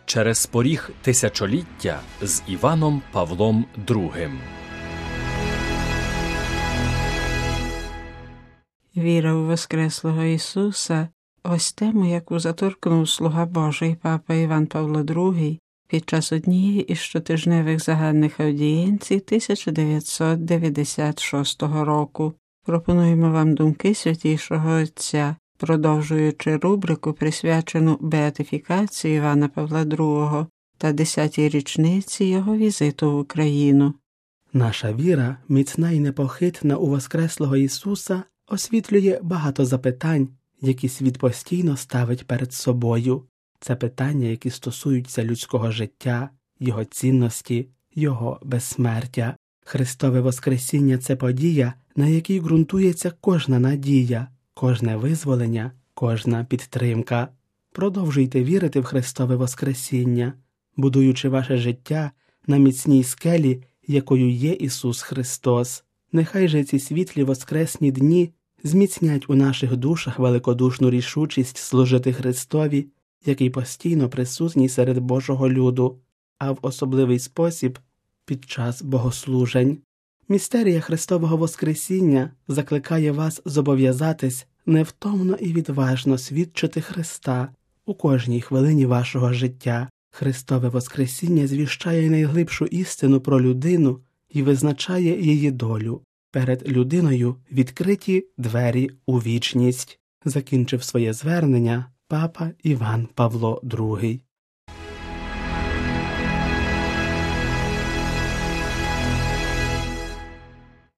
Через поріг тисячоліття з Іваном Павлом II. Віра у Воскреслого Ісуса – ось тему, яку заторкнув слуга Божий папа Іван Павло II під час однієї із щотижневих загальних аудієнцій 1996 року. Пропонуємо вам думки Святійшого Отця, продовжуючи рубрику, присвячену беатифікації Івана Павла II та 10-й річниці його візиту в Україну. Наша віра, міцна і непохитна у Воскреслого Ісуса, освітлює багато запитань, які світ постійно ставить перед собою. Це питання, які стосуються людського життя, його цінності, його безсмертя. Христове Воскресіння – це подія, на якій ґрунтується кожна надія, кожне визволення, кожна підтримка. Продовжуйте вірити в Христове Воскресіння, будуючи ваше життя на міцній скелі, якою є Ісус Христос. Нехай же ці світлі воскресні дні зміцнять у наших душах великодушну рішучість служити Христові, який постійно присутній серед Божого люду, а в особливий спосіб під час богослужень. Містерія Христового Воскресіння закликає вас зобов'язатись невтомно і відважно свідчити Христа у кожній хвилині вашого життя. Христове Воскресіння звіщає найглибшу істину про людину і визначає її долю. Перед людиною відкриті двері у вічність. Закінчив своє звернення папа Іван Павло II.